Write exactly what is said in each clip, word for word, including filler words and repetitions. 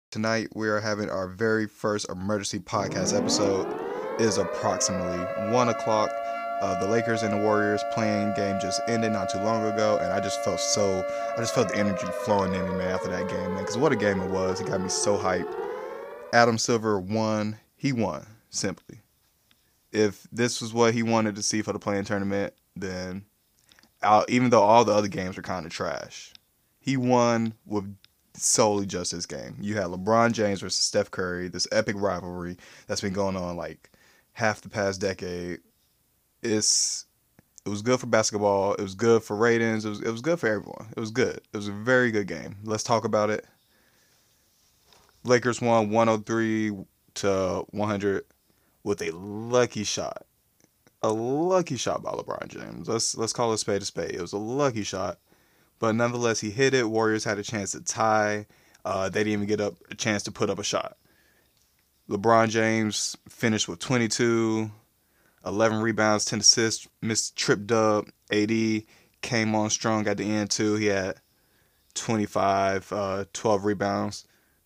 Tonight we are having our very first emergency podcast episode. It is approximately one o'clock. Uh, the Lakers and the Warriors playing game just ended not too long ago, and I just felt so, I just felt the energy flowing in me, man, after that game, man, because what a game it was. It got me so hyped. Adam Silver won. He won, simply. If this was what he wanted to see for the playing tournament, then uh, even though all the other games were kind of trash, he won with solely just this game. You had LeBron James versus Steph Curry, this epic rivalry that's been going on like half the past decade. It's it was good for basketball. It was good for ratings. It was it was good for everyone. It was good. It was a very good game. Let's talk about it. Lakers won one oh three to one hundred with a lucky shot. A lucky shot by LeBron James. Let's let's call it a spade a spade. It was a lucky shot. But nonetheless, he hit it. Warriors had a chance to tie. Uh, they didn't even get up a chance to put up a shot. LeBron James finished with twenty-two, eleven rebounds, ten assists, missed trip dub. A D came on strong at the end too. He had twenty-five, uh, twelve rebounds.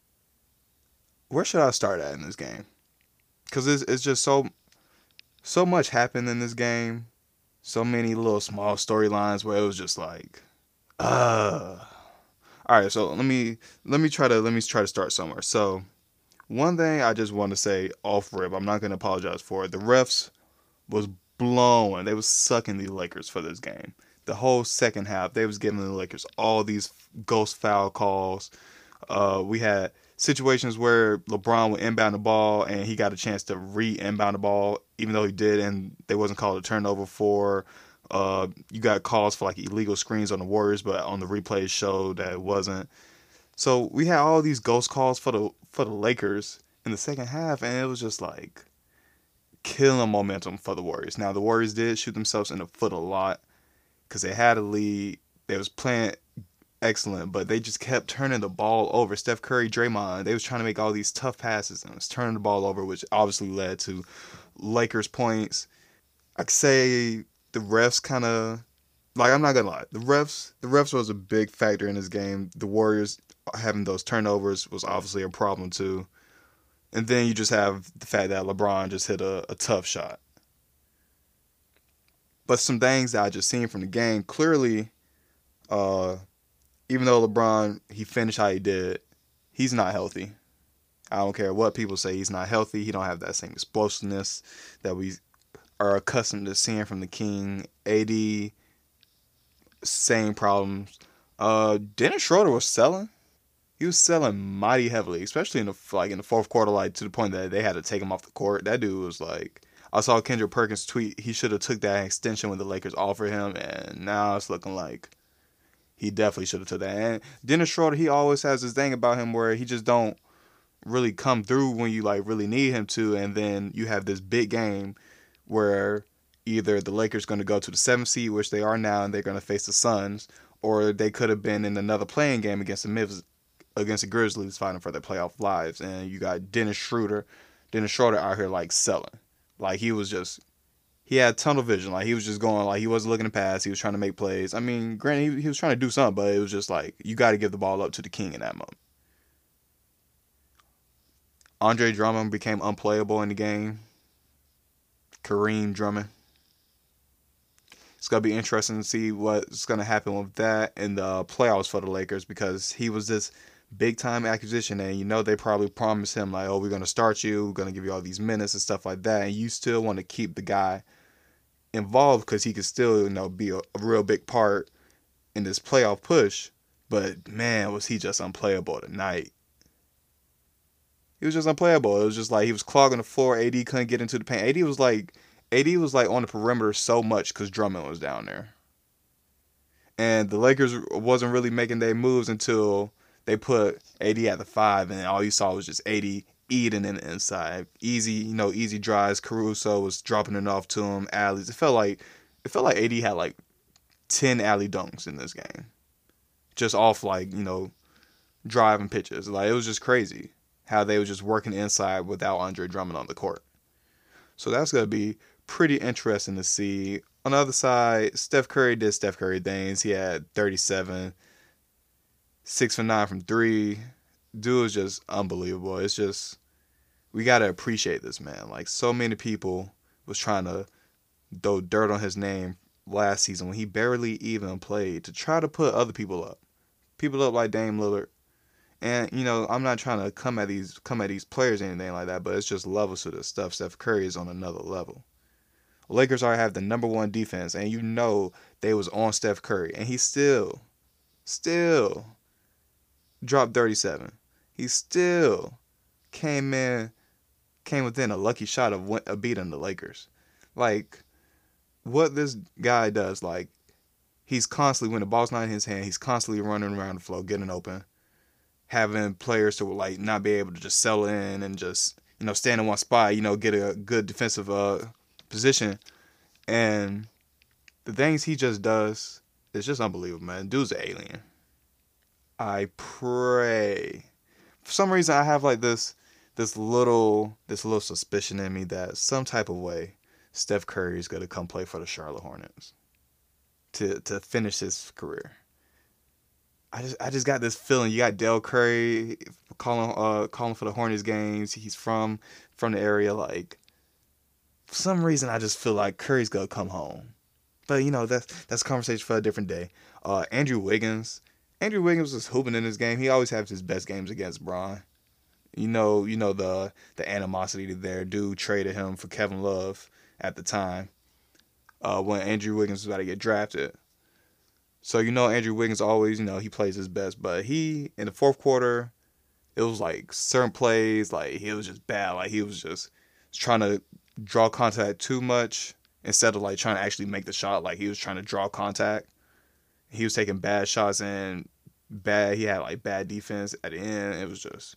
Where should I start at in this game? Because it's, it's just so so much happened in this game. So many little small storylines where it was just like, uh all right, so let me let me try to let me try to start somewhere. So one thing I just want to say off rip, I'm not gonna apologize for it. The refs was blowing. They was sucking the Lakers for this game. The whole second half, they was giving the Lakers all these ghost foul calls. Uh, we had situations where LeBron would inbound the ball and he got a chance to re-inbound the ball, even though he did, and they wasn't called a turnover for. Uh, you got calls for like illegal screens on the Warriors, but on the replays showed that it wasn't. So we had all these ghost calls for the for the Lakers in the second half, and it was just like killing momentum for the Warriors. Now the Warriors did shoot themselves in the foot a lot because they had a lead. They was playing excellent, but they just kept turning the ball over. Steph Curry, Draymond, they was trying to make all these tough passes and was turning the ball over, which obviously led to Lakers points. I could say the refs kind of, like, I'm not gonna lie, the refs the refs was a big factor in this game. The Warriors having those turnovers was obviously a problem too. And then you just have the fact that LeBron just hit a, a tough shot. But some things that I just seen from the game, clearly, uh, even though LeBron, he finished how he did, he's not healthy. I don't care what people say, he's not healthy. He don't have that same explosiveness that we are accustomed to seeing from the King. A D, same problems. Uh, Dennis Schroeder was selling. He was selling mighty heavily, especially in the like in the fourth quarter, like to the point that they had to take him off the court. That dude was like, I saw Kendrick Perkins tweet he should have took that extension when the Lakers offered him, and now it's looking like he definitely should have took that. And Dennis Schroeder, he always has this thing about him where he just don't really come through when you like really need him to, and then you have this big game where either the Lakers going to go to the seventh seed, which they are now, and they're going to face the Suns, or they could have been in another playing game against the Memphis, against the Grizzlies fighting for their playoff lives. And you got Dennis Schroeder, Dennis Schroeder out here like selling, like he was just he had tunnel vision, like he was just going like he wasn't looking to pass, he was trying to make plays. I mean, granted he, he was trying to do something, but it was just like you got to give the ball up to the King in that moment. Andre Drummond became unplayable in the game. Kareem Drummond. It's going to be interesting to see what's going to happen with that in the playoffs for the Lakers, because he was this big time acquisition, and you know they probably promised him like, oh, we're going to start you, we're going to give you all these minutes and stuff like that, and you still want to keep the guy involved because he could still, you know, be a, a real big part in this playoff push. But man, was he just unplayable tonight. He was just unplayable. It was just like he was clogging the floor. A D couldn't get into the paint. A D was like A D was like on the perimeter so much because Drummond was down there. And the Lakers wasn't really making their moves until they put A D at the five, and all you saw was just A D eating in the inside. Easy, you know, easy drives. Caruso was dropping it off to him. Alleys. It felt like it felt like A D had like ten alley dunks in this game, just off like, you know, driving pitches. Like, it was just crazy how they were just working inside without Andre Drummond on the court. So that's going to be pretty interesting to see. On the other side, Steph Curry did Steph Curry things. He had thirty-seven, six for nine from three. dude is just unbelievable. It's just we gotta appreciate this man. Like so many people was trying to throw dirt on his name last season when he barely even played to try to put other people up, people up like Dame Lillard. And you know, I'm not trying to come at these come at these players or anything like that, but it's just levels to this stuff. Steph Curry is on another level. Lakers already have the number one defense, and you know they was on Steph Curry, and he still, still dropped thirty-seven. He still came in, came within a lucky shot of, of beating the Lakers. Like, what this guy does, like, he's constantly, when the ball's not in his hand, he's constantly running around the floor, getting open, having players to, like, not be able to just settle in and just, you know, stand in one spot, you know, get a good defensive uh, position. And the things he just does is just unbelievable, man. Dude's an alien. I pray. For some reason, I have, like, this this little this little suspicion in me that some type of way Steph Curry is going to come play for the Charlotte Hornets to to finish his career. I just I just got this feeling. You got Dell Curry calling uh calling for the Hornets games. He's from from the area. Like, for some reason, I just feel like Curry's gonna come home. But you know, that's that's a conversation for a different day. Uh, Andrew Wiggins. Andrew Wiggins was hooping in this game. He always has his best games against Bron. You know, you know the the animosity there. Dude traded him for Kevin Love at the time uh, when Andrew Wiggins was about to get drafted. So, you know, Andrew Wiggins always, you know, he plays his best. But he, in the fourth quarter, it was like certain plays, like he was just bad. Like he was just trying to draw contact too much instead of like trying to actually make the shot. Like he was trying to draw contact. He was taking bad shots and bad, he had like bad defense at the end. It was just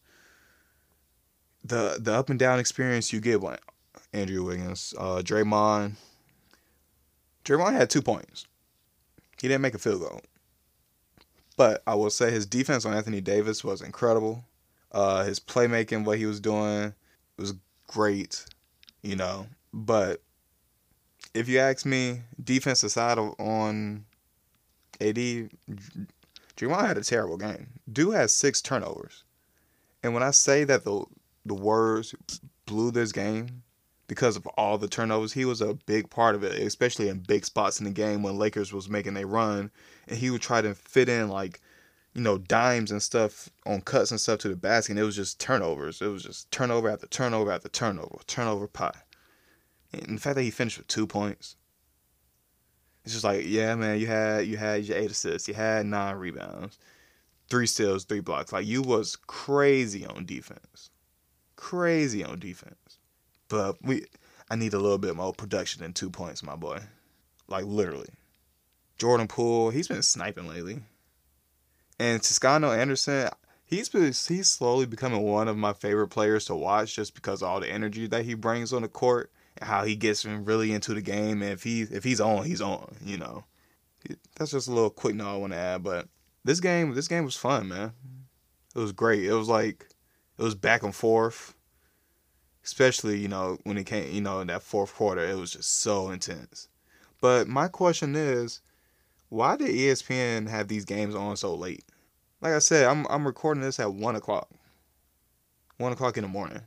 the the up and down experience you get with Andrew Wiggins. Uh, Draymond, Draymond had two points. He didn't make a field goal. But I will say his defense on Anthony Davis was incredible. Uh, his playmaking, what he was doing, was great, you know. But if you ask me, defense aside on A D, Draymond had a terrible game. Dude has six turnovers. And when I say that the the Warriors blew this game because of all the turnovers, he was a big part of it, especially in big spots in the game when Lakers was making a run, and he would try to fit in like, you know, dimes and stuff on cuts and stuff to the basket, and it was just turnovers. It was just turnover after turnover after turnover, turnover pie. And the fact that he finished with two points, it's just like, yeah, man, you had you had your eight assists, you had nine rebounds, three steals, three blocks. Like, you was crazy on defense. Crazy on defense. But we, I need a little bit more production than two points, my boy. Like, literally. Jordan Poole, he's been sniping lately. And Toscano Anderson, he's been, he's slowly becoming one of my favorite players to watch just because of all the energy that he brings on the court and how he gets really into the game. And if he if he's on, he's on, you know. That's just a little quick note I want to add. But this game, this game was fun, man. It was great. It was like, it was back and forth. Especially, you know, when it came, you know, in that fourth quarter, it was just so intense. But my question is, why did E S P N have these games on so late? Like I said, I'm I'm recording this at one o'clock. one o'clock in the morning.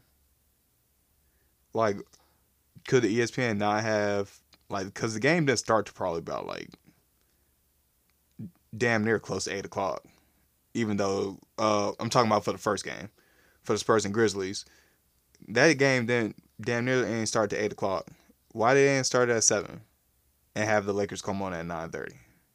Like, could the E S P N not have, like, because the game didn't start to probably about, like, damn near close to eight o'clock. Even though, uh, I'm talking about for the first game, for the Spurs and Grizzlies. That game didn't damn near ain't start to eight o'clock. Why they didn't start at seven and have the Lakers come on at nine thirty?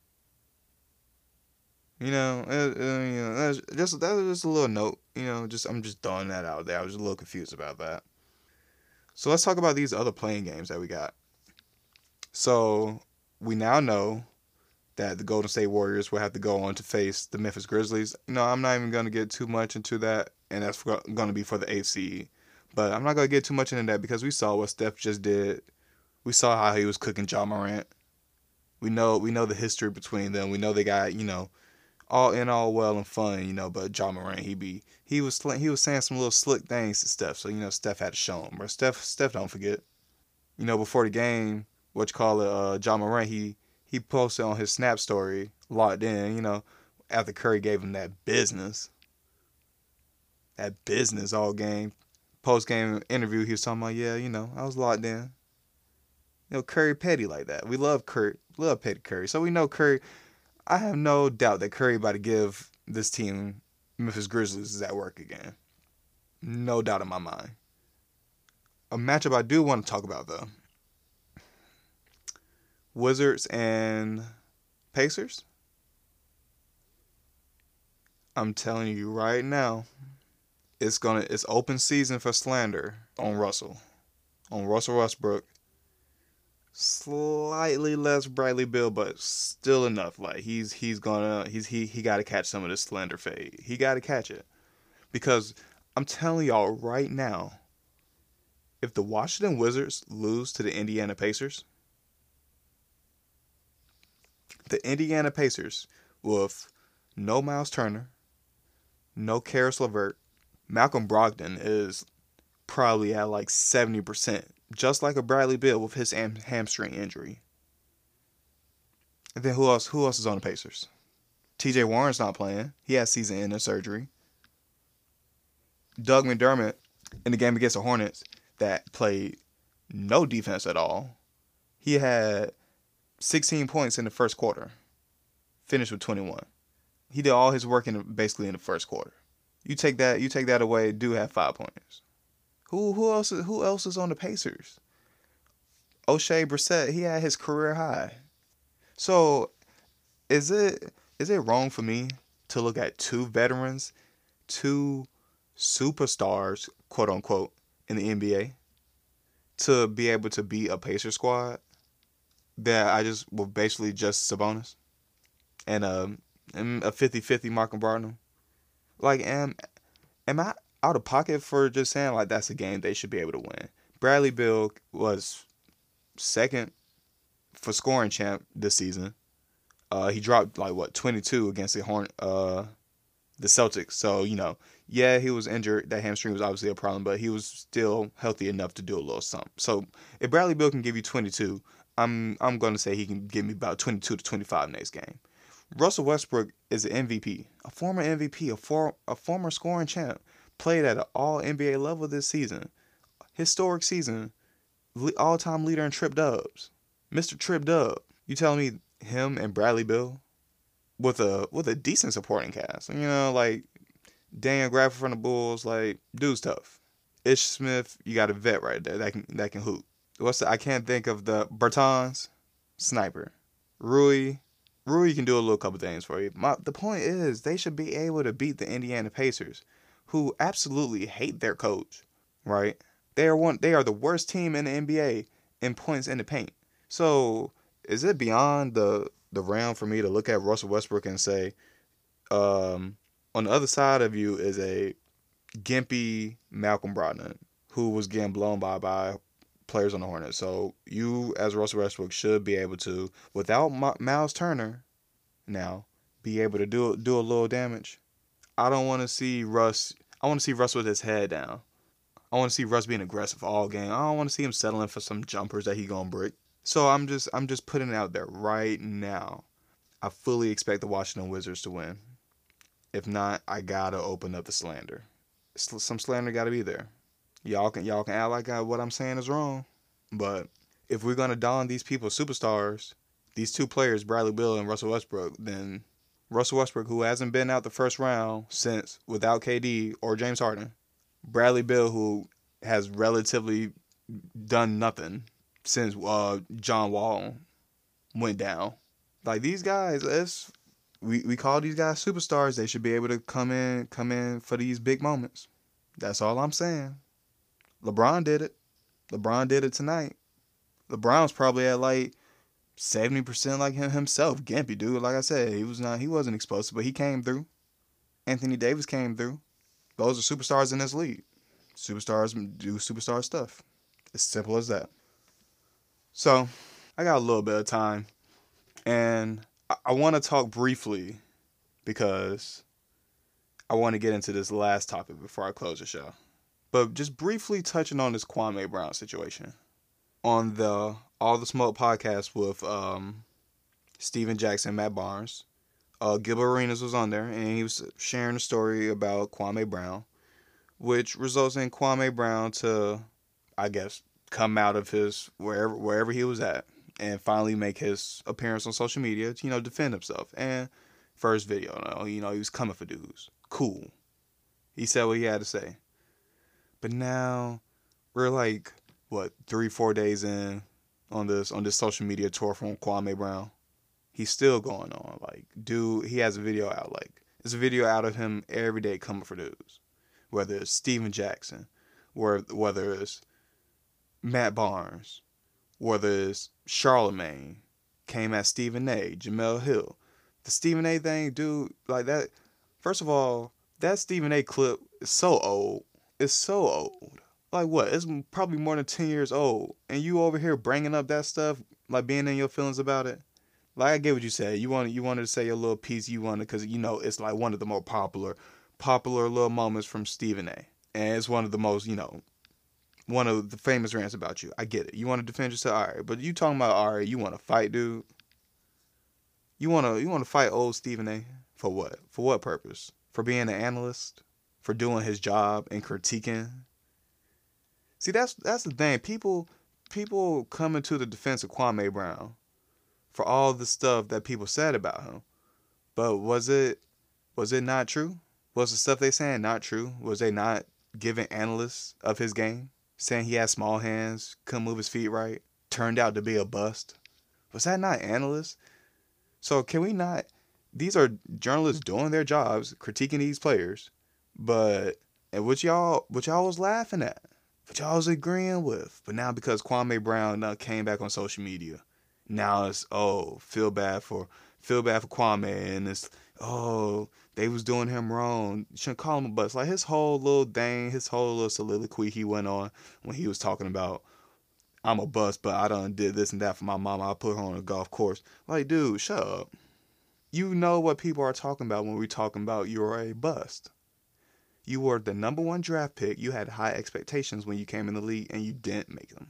You know, uh, uh, you know, that's just that was just a little note. You know, just I'm just throwing that out there. I was just a little confused about that. So let's talk about these other playing games that we got. So we now know that the Golden State Warriors will have to go on to face the Memphis Grizzlies. No, I'm not even going to get too much into that, and that's going to be for the eighth seed. But I'm not going to get too much into that because we saw what Steph just did. We saw how he was cooking Ja Morant. We know we know the history between them. We know they got, you know, all in all well and fun, you know, but Ja Morant, he be he was he was saying some little slick things to Steph. So, you know, Steph had to show him. But Steph Steph don't forget. You know, before the game, what you call it, uh, Ja Morant, he he posted on his Snap story, locked in, you know, after Curry gave him that business. that business all game. Post game interview, he was talking about, yeah, you know, I was locked in. You know, Curry petty like that. We love Curry, love petty Curry. So we know Curry. I have no doubt that Curry about to give this team, Memphis Grizzlies, is at work again. No doubt in my mind. A matchup I do want to talk about though: Wizards and Pacers. I'm telling you right now, it's gonna it's open season for slander on Russell, on Russell Westbrook. Slightly less Bradley Beal, but still enough. Like he's he's gonna he's he he got to catch some of this slander fade. He got to catch it because I'm telling y'all right now, if the Washington Wizards lose to the Indiana Pacers, the Indiana Pacers with no Miles Turner, no Karis LeVert, Malcolm Brogdon is probably at like seventy percent, just like a Bradley Beal with his ham- hamstring injury. And then who else? Who else is on the Pacers? T J Warren's not playing. He has season-ending surgery. Doug McDermott in the game against the Hornets that played no defense at all. He had sixteen points in the first quarter. Finished with twenty-one. He did all his work in basically in the first quarter. You take that, you take that away, do have five points. Who who else who else is on the Pacers? O'Shea Brissett, he had his career high. So is it is it wrong for me to look at two veterans, two superstars, quote unquote, in the N B A, to be able to beat a Pacer squad that I just well basically just Sabonis and um a fifty-fifty Malcolm Brogdon? Like am am I out of pocket for just saying like that's a game they should be able to win? Bradley Beal was second for scoring champ this season. Uh, he dropped like what twenty-two against the Horn uh the Celtics. So you know, yeah, he was injured. That hamstring was obviously a problem, but he was still healthy enough to do a little something. So if Bradley Beal can give you twenty-two, I'm I'm going to say he can give me about twenty-two to twenty-five next game. Russell Westbrook is an M V P, a former M V P, a for a former scoring champ, played at an All N B A level this season, historic season, all time leader in trip dubs, Mister Trip Dub. You telling me him and Bradley Beal with a with a decent supporting cast? You know, like Daniel Graff from the Bulls, like dude's tough. Ish Smith, you got a vet right there that can that can hoop. What's the, I can't think of the Bertans, sniper. Rui, Rui can do a little couple things for you. My, the point is they should be able to beat the Indiana Pacers, who absolutely hate their coach. Right? They are one. They are the worst team in the N B A in points in the paint. So is it beyond the the realm for me to look at Russell Westbrook and say, um, on the other side of you is a gimpy Malcolm Brogdon who was getting blown by by players on the Hornets. So you, as Russell Westbrook, should be able to, without M- Miles Turner, now be able to do do a little damage. I don't want to see Russ. I want to see Russ with his head down. I want to see Russ being aggressive all game. I don't want to see him settling for some jumpers that he gonna brick. So I'm just I'm just putting it out there right now. I fully expect the Washington Wizards to win. If not, I gotta open up the slander. Some slander gotta be there. Y'all can y'all can act like I, what I'm saying is wrong, but if we're gonna don these people superstars, these two players, Bradley Beal and Russell Westbrook, then Russell Westbrook, who hasn't been out the first round since without K D or James Harden, Bradley Beal, who has relatively done nothing since uh, John Wall went down. Like these guys, it's, we we call these guys superstars. They should be able to come in come in for these big moments. That's all I'm saying. LeBron did it. LeBron did it tonight. LeBron's probably at like seventy percent like him himself. Gimpy dude, like I said, he was not he wasn't explosive, but he came through. Anthony Davis came through. Those are superstars in this league. Superstars do superstar stuff. As simple as that. So, I got a little bit of time, and I, I want to talk briefly because I want to get into this last topic before I close the show. But just briefly touching on this Kwame Brown situation. On the All the Smoke podcast with um, Steven Jackson, Matt Barnes, uh, Gilbert Arenas was on there, and he was sharing a story about Kwame Brown. which results in Kwame Brown to, I guess, come out of his wherever wherever he was at and finally make his appearance on social media to, you know, defend himself. And first video, you know, he was coming for dudes. Cool. He said what he had to say. But now we're like, what, three, four days in on this on this social media tour from Kwame Brown. He's still going on. Like, dude, he has a video out. Like, it's a video out of him every day coming for dudes. Whether it's Steven Jackson, whether it's Matt Barnes, whether it's Charlemagne, came at Stephen A, Jamel Hill. The Stephen A thing, dude, like that. First of all, that Stephen A clip is so old. It's so old. Like what? It's probably more than ten years old. And you over here bringing up that stuff, like being in your feelings about it. Like I get what you said. You wanted you wanted to say your little piece. You wanted because you know it's like one of the more popular, popular little moments from Stephen A. And it's one of the most, you know, one of the famous rants about you. I get it. You want to defend yourself, all right. But you talking about all right? You want to fight, dude? You want to you want to fight old Stephen A. For what? For what purpose? For being an analyst? For doing his job and critiquing? See, that's that's the thing. People people coming to the defense of Kwame Brown for all the stuff that people said about him. But was it was it not true? Was the stuff they saying not true? Was they not giving analysts of his game? Saying he had small hands, couldn't move his feet right, turned out to be a bust? Was that not analysts? So can we not, these are journalists doing their jobs, critiquing these players, but, and what y'all, what y'all was laughing at, what y'all was agreeing with, but now because Kwame Brown uh, came back on social media, now it's, oh, feel bad for, feel bad for Kwame, and it's, oh, they was doing him wrong. You shouldn't call him a bust. Like his whole little thing, his whole little soliloquy he went on when he was talking about, I'm a bust, but I done did this and that for my mama. I put her on a golf course. Like, dude, shut up. You know what people are talking about when we're talking about you're a bust. You were the number one draft pick. You had high expectations when you came in the league, and you didn't make them.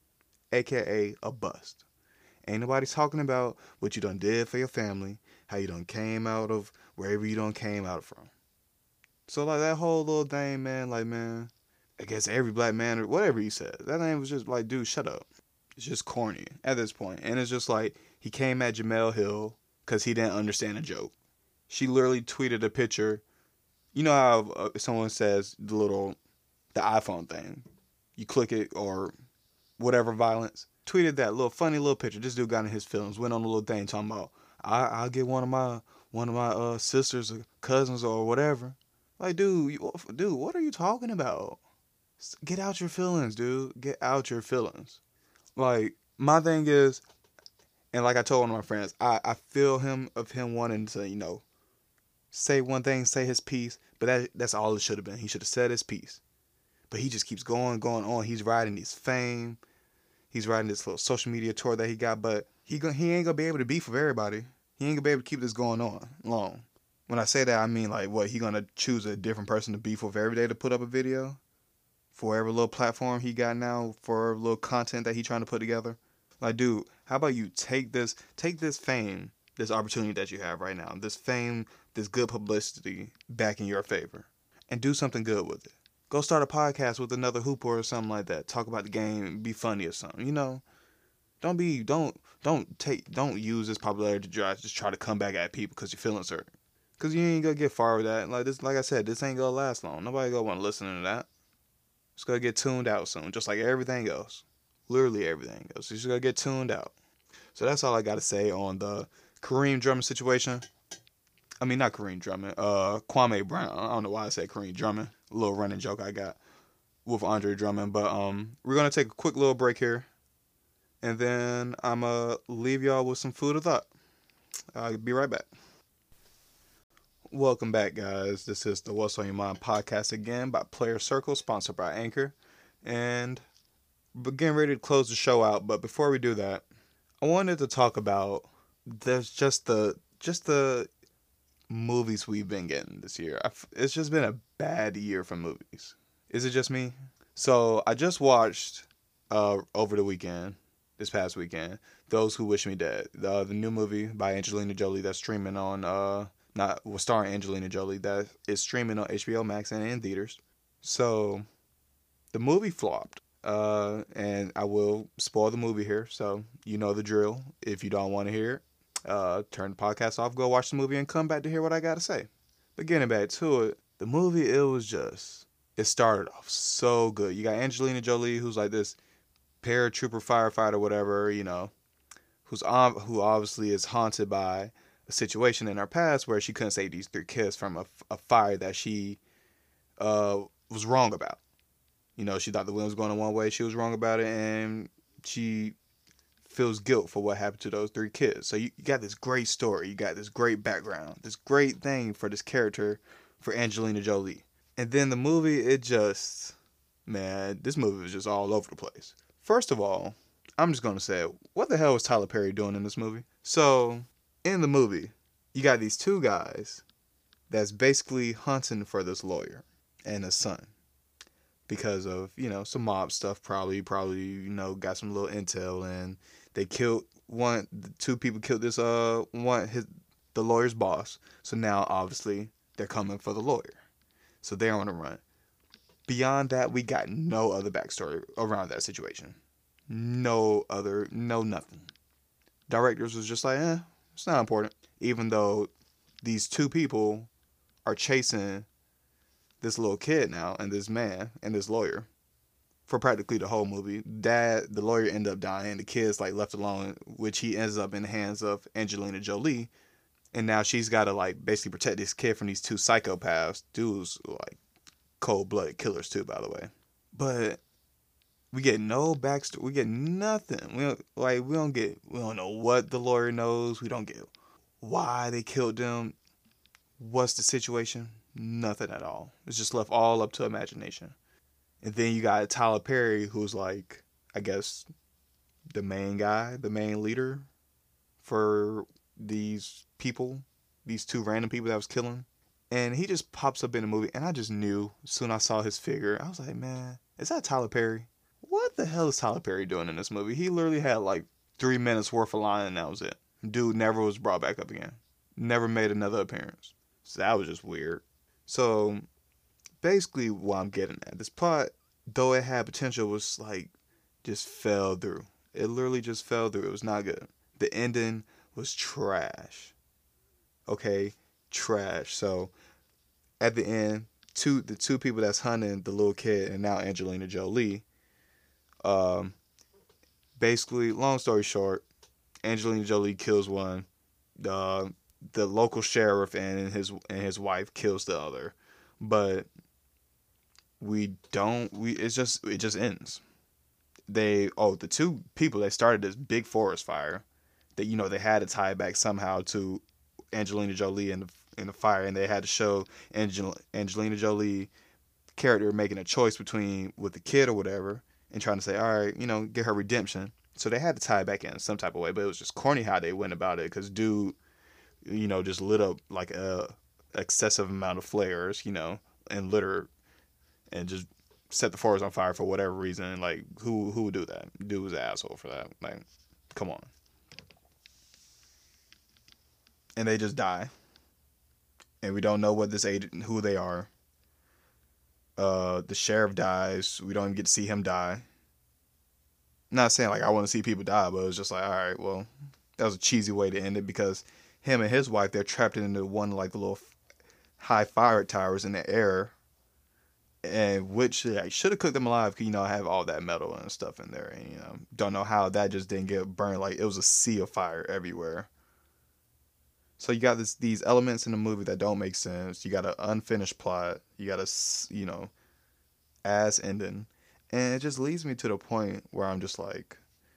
A K A a bust. Ain't nobody talking about what you done did for your family, how you done came out of wherever you done came out from. So, like, that whole little thing, man, like, man, I guess every black man or whatever he said, that name was just like, dude, shut up. It's just corny at this point. And it's just like, he came at Jamel Hill because he didn't understand a joke. She literally tweeted a picture. You know how uh, someone says the little, the iPhone thing. You click it or whatever violence. Tweeted that little funny little picture. This dude got in his feelings. Went on a little thing talking about, I, I'll get one of my one of my uh, sisters or cousins or whatever. Like, dude, you, dude, what are you talking about? Get out your feelings, dude. Get out your feelings. Like, my thing is, and like I told one of my friends, I, I feel him of him wanting to, you know, say one thing, say his piece, but that that's all it should have been. He should have said his piece. But he just keeps going, going on. He's riding his fame. He's riding this little social media tour that he got, but he go, he ain't gonna be able to beef with everybody. He ain't gonna be able to keep this going on long. When I say that, I mean like, what, he gonna choose a different person to beef with every day to put up a video? For every little platform he got now, for every little content that he trying to put together? Like, dude, how about you take this, take this fame, this opportunity that you have right now, this fame, this good publicity back in your favor, and do something good with it. Go start a podcast with another hooper or something like that. Talk about the game, be funny or something, you know? Don't be, don't, don't take, don't use this popularity to try, just try to come back at people because your feelings hurt. Because you ain't gonna get far with that. Like this, like I said, this ain't gonna last long. Nobody gonna want to listen to that. It's gonna get tuned out soon, just like everything else. Literally everything else. It's just gonna get tuned out. So that's all I gotta say on the Kareem Drummond situation. I mean, not Kareem Drummond, uh, Kwame Brown. I don't know why I said Kareem Drummond. A little running joke I got with Andre Drummond. But um, we're going to take a quick little break here. And then I'm going to leave y'all with some food of thought. I'll be right back. Welcome back, guys. This is the What's on Your Mind podcast again by Player Circle, sponsored by Anchor. And we're getting ready to close the show out. But before we do that, I wanted to talk about there's just the just the... movies we've been getting this year. It's just been a bad year for movies. Is it just me? So I just watched uh, over the weekend, this past weekend, Those Who Wish Me Dead, the the new movie by Angelina Jolie that's streaming on uh not well, starring Angelina Jolie that is streaming on H B O Max and in theaters. So the movie flopped. Uh, and I will spoil the movie here, so you know the drill. If you don't want to hear it, uh, turn the podcast off, go watch the movie, and come back to hear what I got to say. But getting back to it, the movie, it was just, it started off so good. You got Angelina Jolie, who's like this paratrooper firefighter, whatever, you know, who's um, who obviously is haunted by a situation in her past where she couldn't save these three kids from a, a fire that she uh, was wrong about. You know, she thought the wind was going in one way, she was wrong about it, and she feels guilt for what happened to those three kids. So you, you got this great story, you got this great background, this great thing for this character, for Angelina Jolie. And then the movie, it just, man, this movie was just all over the place. First of all, I'm just going to say, what the hell was Tyler Perry doing in this movie? So, in the movie, you got these two guys that's basically hunting for this lawyer and his son. Because of, you know, some mob stuff, probably, probably, you know, got some little intel, and they killed one, two people killed this, uh, one, his, the lawyer's boss. So now, obviously, they're coming for the lawyer. So they're on the run. Beyond that, we got no other backstory around that situation. No other, no nothing. Directors was just like, eh, it's not important. Even though these two people are chasing this little kid now, and this man, and this lawyer, for practically the whole movie. Dad, the lawyer, ended up dying. The kid's like left alone, which he ends up in the hands of Angelina Jolie. And now she's got to like basically protect this kid from these two psychopaths. Dudes like cold-blooded killers too, by the way. But we get no backstory. We get nothing. We don't, like we don't get. We don't know what the lawyer knows. We don't get why they killed them. What's the situation? Nothing at all. It's just left all up to imagination. And then you got Tyler Perry, who's like, I guess, the main guy, the main leader for these people, these two random people that was killing. And he just pops up in the movie, and I just knew as soon as I saw his figure, I was like, man, is that Tyler Perry? What the hell is Tyler Perry doing in this movie? He literally had like three minutes worth of line, and that was it. Dude never was brought back up again. Never made another appearance. So that was just weird. So basically what I'm getting at, this plot, though it had potential, was like just fell through. It literally just fell through. It was not good. The ending was trash. Okay, trash. So at the end, two the two people that's hunting the little kid and now Angelina Jolie, um, basically, long story short, Angelina Jolie kills one. Uh, the local sheriff and his and his wife kills the other, but we don't. We it's just it just ends. They oh the two people that started this big forest fire, that you know they had to tie it back somehow to Angelina Jolie and the in the fire, and they had to show Angel, Angelina Jolie character making a choice between with the kid or whatever, and trying to say, all right, you know, get her redemption. So they had to tie it back in some type of way, but it was just corny how they went about it, because dude, you know, just lit up like a excessive amount of flares, you know, and litter, and just set the forest on fire for whatever reason. Like, who who would do that? Dude was an asshole for that. Like, come on. And they just die, and we don't know what this agent, who they are. Uh, the sheriff dies. We don't even get to see him die. Not saying like I want to see people die, but it was just like, all right, well, that was a cheesy way to end it, because him and his wife, they're trapped into one like the little high fire towers in the air, and which like, should have cooked them alive, because you know I have all that metal and stuff in there, and you know don't know how that just didn't get burned. Like it was a sea of fire everywhere. So you got this these elements in the movie that don't make sense. You got an unfinished plot. You got a you know ass ending, and it just leads me to the point where I'm just like,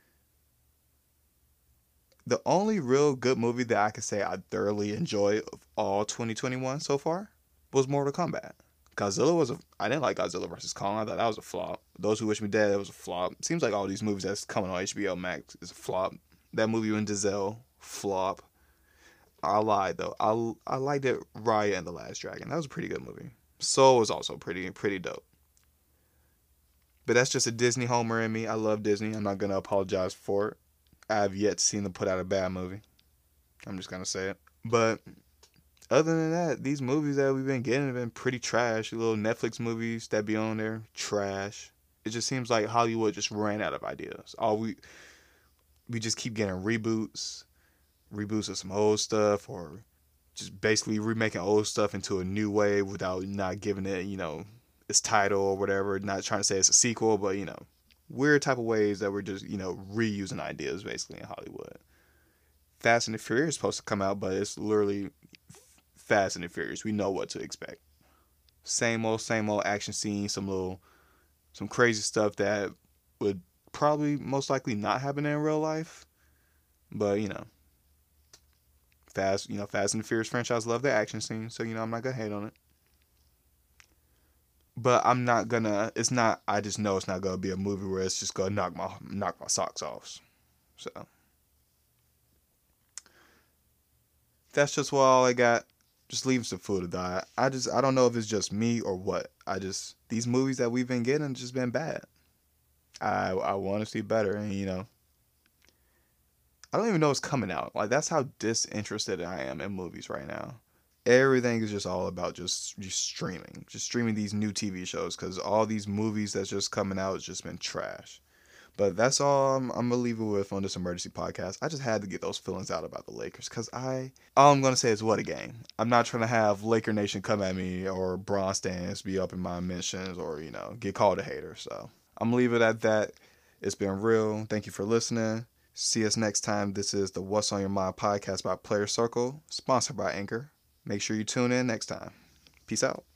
the only real good movie that I could say I thoroughly enjoyed of all twenty twenty-one so far was Mortal Kombat. Godzilla was a I didn't like Godzilla versus Kong. I thought that was a flop. Those Who Wish Me Dead, that was a flop. Seems like all these movies that's coming on H B O Max is a flop. That movie with Denzel, flop. I lied though. I I liked it. Raya and the Last Dragon. That was a pretty good movie. Soul was also pretty pretty dope. But that's just a Disney homer in me. I love Disney. I'm not gonna apologize for it. I've yet seen them put out a bad movie. I'm just gonna say it. But other than that, these movies that we've been getting have been pretty trash. The little Netflix movies that be on there, trash. It just seems like Hollywood just ran out of ideas. All we we just keep getting reboots, reboots of some old stuff, or just basically remaking old stuff into a new way without not giving it, you know, its title or whatever. Not trying to say it's a sequel, but you know, weird type of ways that we're just, you know, reusing ideas basically in Hollywood. Fast and the Furious is supposed to come out, but it's literally Fast and the Furious. We know what to expect. Same old, same old action scenes, some little, some crazy stuff that would probably most likely not happen in real life. But you know, Fast, you know, Fast and the Furious franchise love their action scenes, so you know I'm not gonna hate on it. But I'm not gonna. It's not. I just know it's not gonna be a movie where it's just gonna knock my knock my socks off. So that's just what all I got. Just leaving some food to die. I just I don't know if it's just me or what. I just these movies that we've been getting just been bad. I I want to see better, and you know I don't even know what's coming out. Like that's how disinterested I am in movies right now. Everything is just all about just just streaming, just streaming these new T V shows because all these movies that's just coming out has just been trash. But that's all I'm, I'm gonna leave it with on this emergency podcast. I just had to get those feelings out about the Lakers because I all I'm gonna say is what a game. I'm not trying to have Laker Nation come at me or Bron stands be up in my mentions or you know get called a hater. So I'm gonna leave it at that. It's been real. Thank you for listening. See us next time. This is the What's on Your Mind podcast by Player Circle, sponsored by Anchor. Make sure you tune in next time. Peace out.